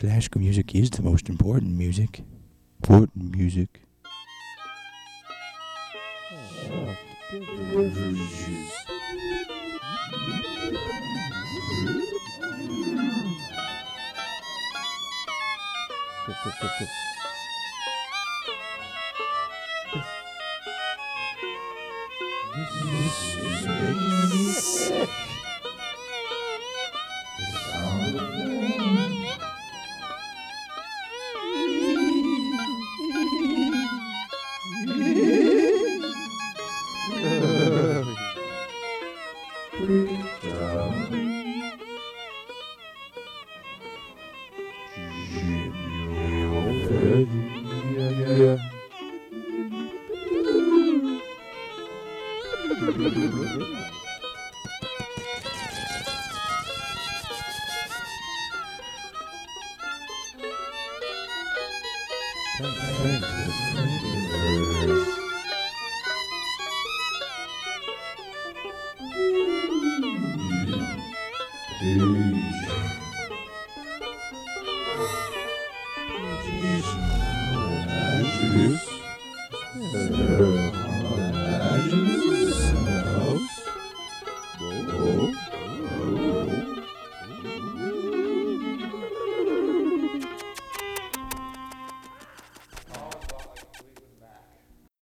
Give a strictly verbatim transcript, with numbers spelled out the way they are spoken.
Classical music is the most important music. Important music. This is making me sick. The sound of Imagines